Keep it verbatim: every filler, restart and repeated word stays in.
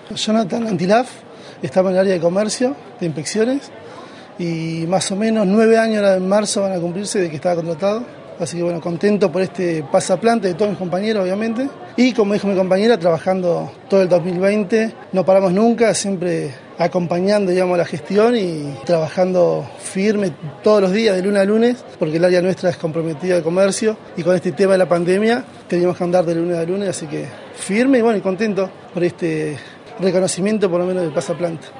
Jonathan Antilaf, estaba en el área de comercio, de inspecciones, y más o menos nueve años ahora en marzo van a cumplirse de que estaba contratado. Así que bueno, contento por este pasaplante de todos mis compañeros, obviamente. Y como dijo mi compañera, trabajando todo el dos mil veinte, no paramos nunca, siempre acompañando, digamos, la gestión y trabajando firme todos los días, de lunes a lunes, porque el área nuestra es comprometida de comercio y con este tema de la pandemia teníamos que andar de lunes a lunes, así que firme y bueno, y contento por este reconocimiento por lo menos del pasaplante.